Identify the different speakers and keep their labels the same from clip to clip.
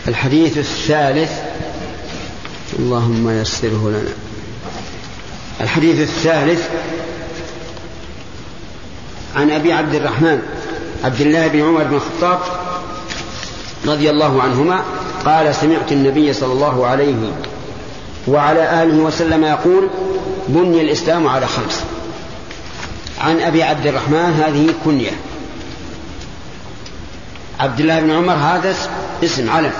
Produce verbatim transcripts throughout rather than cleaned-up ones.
Speaker 1: الحديث الثالث، اللهم يسره لنا. الحديث الثالث عن أبي عبد الرحمن عبد الله بن عمر بن الخطاب رضي الله عنهما قال: سمعت النبي صلى الله عليه وعلى آله وسلم يقول: بني الإسلام على خمس. عن أبي عبد الرحمن هذه كنية، عبد الله بن عمر هذا اسم علم،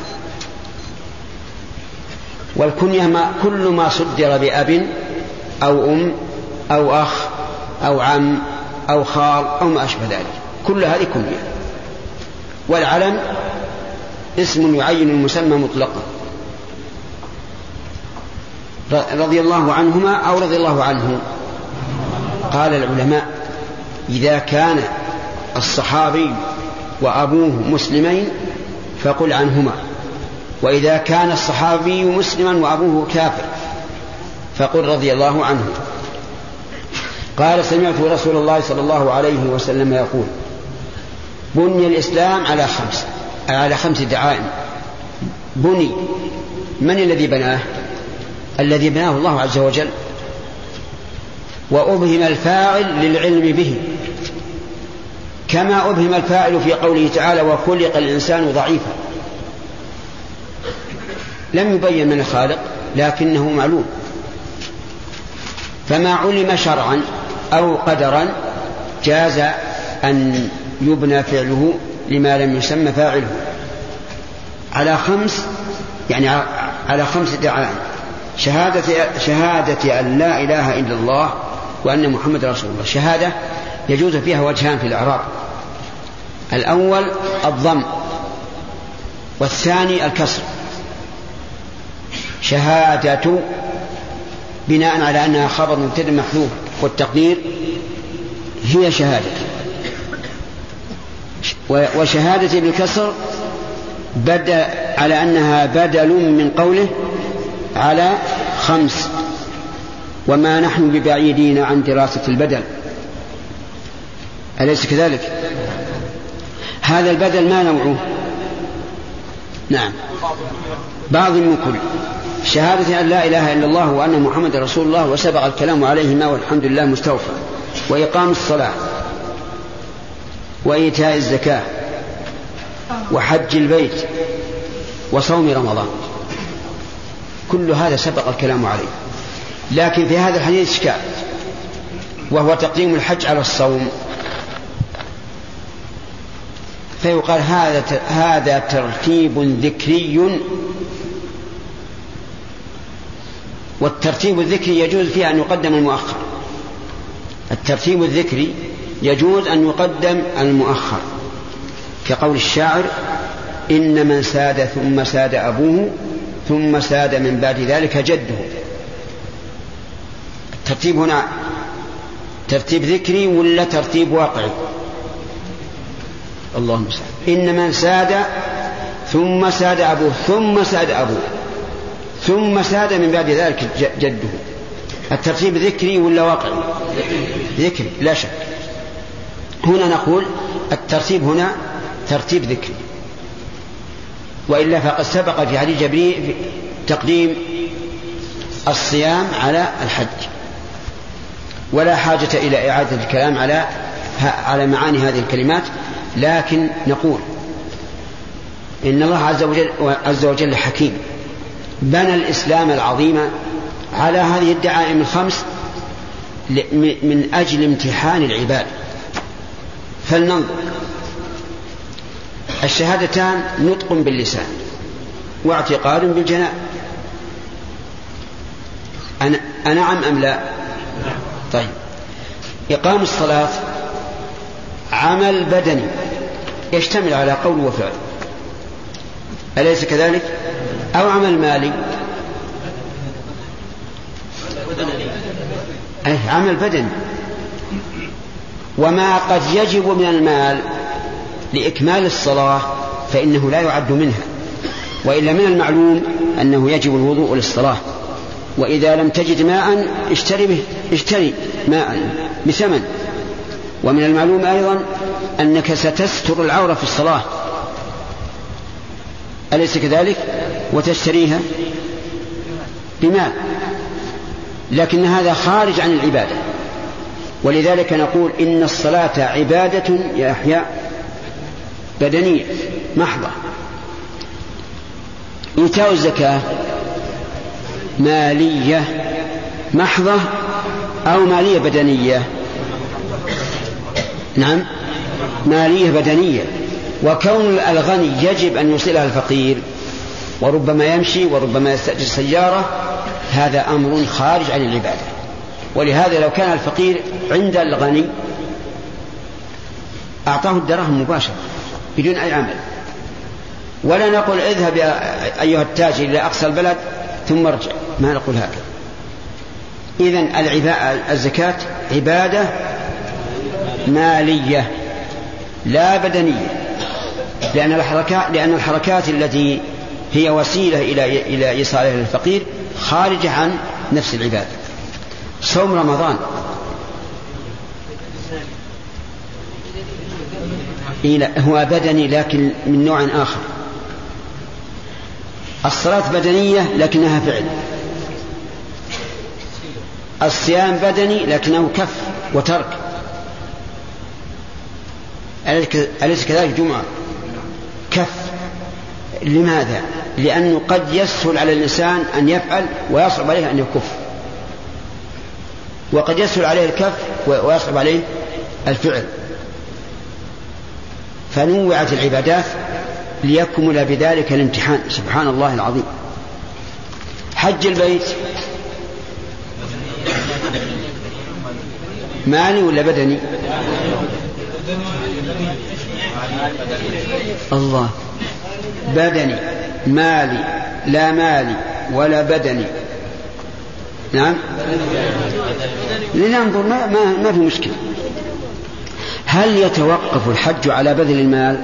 Speaker 1: والكنية ما كل ما صدر بأب أو أم أو أخ أو عم أو خال أو ما أشبه ذلك، كل هذه كنية. والعلم اسم يعين المسمى مطلقا. رضي الله عنهما أو رضي الله عنه. قال العلماء: إذا كان الصحابي وأبوه مسلمين فقل عنهما، وإذا كان الصحابي مسلما وأبوه كافر فقل رضي الله عنه. قال: سمعت رسول الله صلى الله عليه وسلم يقول: بني الإسلام على خمس على خمس دعائم. بني، من الذي بناه؟ الذي بناه الله عز وجل، وأبهم الفاعل للعلم به، كما أبهم الفاعل في قوله تعالى: وخلق الإنسان ضعيفا. لم يبين من الخالق لكنه معلوم، فما علم شرعا أو قدرا جاز أن يبنى فعله لما لم يسمى فاعله على خمس، يعني على خمس دعائم: شهادة, شهادة أن لا إله إلا الله وأن محمد رسول الله. شهادة يجوز فيها وجهان في الإعراب: الأول الضم، والثاني الكسر. شهادة بناء على أنها خبر مبتدأ محذوف، والتقدير هي شهادة. وشهادة بالكسر بدأ على أنها بدل من قوله على خمس، وما نحن ببعيدين عن دراسة البدل، أليس كذلك؟ هذا البدل ما نوعه؟ نعم، بعض من كل. شهادة أن لا إله إلا الله وأن محمد رسول الله، وسبق الكلام عليهما والحمد لله مستوفى. وإقام الصلاة، وإيتاء الزكاة، وحج البيت، وصوم رمضان، كل هذا سبق الكلام عليه. لكن في هذا الحديث إشكال، وهو تقديم الحج على الصوم. فيقال هذا هذا ترتيب ذكري، والترتيب الذكري يجوز فيه أن يقدم المؤخر. الترتيب الذكري يجوز أن يقدم المؤخر، كقول الشاعر: إن من ساد ثم ساد أبوه ثم ساد من بعد ذلك جده. الترتيب هنا ترتيب ذكري ولا ترتيب واقعي؟ اللهم ساد. إن من ساد ثم ساد أبوه ثم ساد أبوه ثم ساد من بعد ذلك جده. الترتيب ذكري ولا واقعي؟ ذكري لا شك. هنا نقول الترتيب هنا ترتيب ذكري، وإلا فقد سبق في حديث جبريل تقديم الصيام على الحج، ولا حاجة إلى إعادة الكلام على على معاني هذه الكلمات. لكن نقول إن الله عز وجل, عز وجل حكيم، بنى الإسلام العظيم على هذه الدعائم الخمس من أجل امتحان العباد. فلننظر: الشهادتان نطق باللسان واعتقاد بالجنان، أنا أنعم أم لا؟ طيب. إقام الصلاة عمل بدني يشتمل على قول وفعل، أليس كذلك؟ أو عمل مالي؟ أي عمل بدني. وما قد يجب من المال لإكمال الصلاة فإنه لا يعد منها، وإلا من المعلوم أنه يجب الوضوء للصلاة. وإذا لم تجد ماء اشتري به اشتري ماء بثمن. ومن المعلوم أيضا أنك ستستر العورة في الصلاة، أليس كذلك؟ وتشتريها بمال، لكن هذا خارج عن العبادة. ولذلك نقول إن الصلاة عبادة يا أحياء بدنية محضة. إيتاء الزكاة مالية محضة أو مالية بدنية؟ نعم مالية بدنية. وكون الغني يجب أن يوصلها الفقير، وربما يمشي وربما يستأجر سيارة، هذا أمر خارج عن العبادة. ولهذا لو كان الفقير عند الغني أعطاه الدراهم مباشرة بدون أي عمل، ولا نقول اذهب يا أيها التاجر إلى أقصى البلد ثم ارجع، ما نقول هكذا. إذن الزكاة عبادة مالية لا بدنية، لأن الحركات, لأن الحركات التي هي وسيلة إلى إلى إيصالها للفقير خارجة عن نفس العبادة. صوم رمضان هو بدني لكن من نوع آخر. الصلاة بدنية لكنها فعل. الصيام بدني لكنه كف وترك. أليس كذلك؟ جمعة كف. لماذا؟ لأنه قد يسهل على الإنسان أن يفعل ويصعب عليه أن يكف، وقد يسهل عليه الكف ويصعب عليه الفعل. فنوعت العبادات ليكمل بذلك الامتحان. سبحان الله العظيم. حج البيت مالي ولا بدني؟ الله، بدني. مالي لا مالي ولا بدني. نعم لننظر، ما, ما, ما في مشكلة. هل يتوقف الحج على بذل المال؟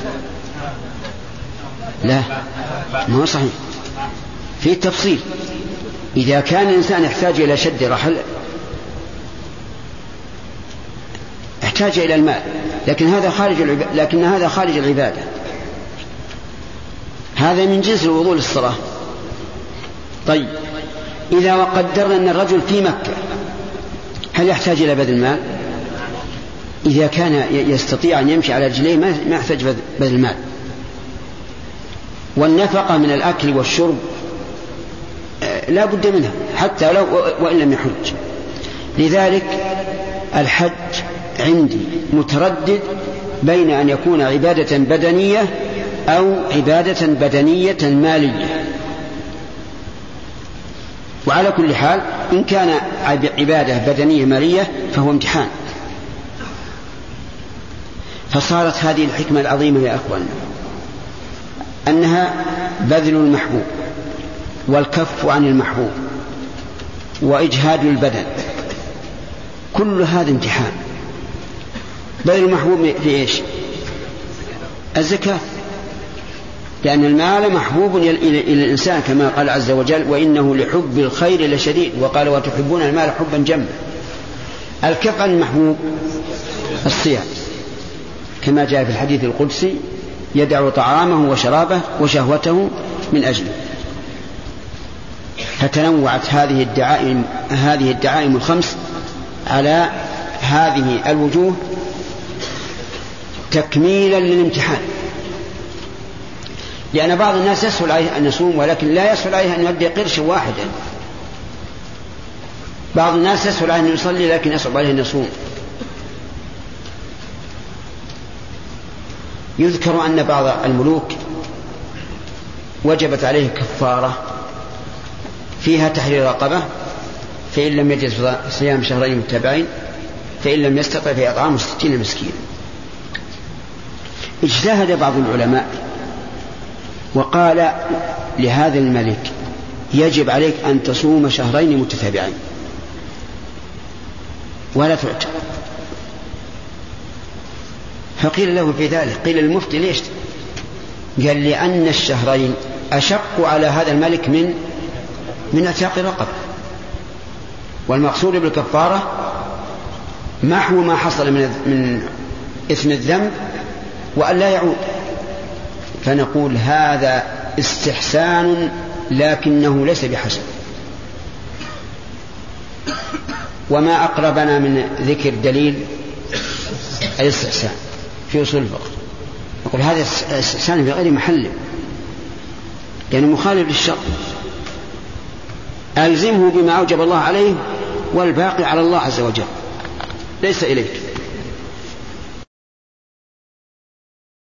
Speaker 1: لا، ما هو صحيح، في تفصيل. إذا كان الإنسان يحتاج إلى شد رحل احتاج إلى المال، لكن هذا خارج العبادة. لكن هذا خارج العبادة. هذا من جنس الوضوء للصلاة. طيب إذا وقدرنا أن الرجل في مكة هل يحتاج إلى بذل المال؟ إذا كان يستطيع أن يمشي على رجليه ما يحتاج بذل المال. والنفقة من الأكل والشرب لا بد منها حتى لو وإن لم يحج. لذلك الحج عندي متردد بين أن يكون عبادة بدنية أو عبادة بدنية مالية. وعلى كل حال إن كان عبادة بدنية مالية فهو امتحان. فصارت هذه الحكمة العظيمة يا أخوان أنها بذل المحبوب والكف عن المحبوب وإجهاد البدن، كل هذا امتحان. بذل المحبوب في إيش؟ الزكاة، لأن المال محبوب إلى الإنسان كما قال عز وجل وإنه لحب الخير لشديد، وقال وتحبون المال حبا جما. الكف عن المحبوب الصيام كما جاء في الحديث القدسي يدع طعامه وشرابه وشهوته من أجله. فتنوعت هذه الدعائم هذه الدعائم الخمس على هذه الوجوه تكميلا للامتحان. لأن بعض الناس يسهل عليه أن يصوم ولكن لا يسهل عليه أن يؤدي قرشا واحدا. بعض الناس يسهل عليه أن يصلي لكن يصعب عليه أن يصوم. يذكر أن بعض الملوك وجبت عليه كفارة فيها تحرير رقبة، فإن لم يجد صيام شهرين متتابعين، فإن لم يستطع فإطعام ستين مسكينا. اجتهد بعض العلماء وقال لهذا الملك يجب عليك أن تصوم شهرين متتابعين ولا تعتق. فقيل له في ذلك، قيل المفتي ليش؟ قال لأن الشهرين أشق على هذا الملك من من اعتاق رقبة، والمقصود بالكفارة محو ما حصل من من إثم الذنب وأن لا يعود. فنقول هذا استحسان لكنه ليس بحسن. وما أقربنا من ذكر دليل الاستحسان في أصول الفقه، نقول هذا استحسان في غير محله لأنه يعني مخالف للشرع، ألزمه بما أوجب الله عليه والباقي على الله عز وجل ليس إليك.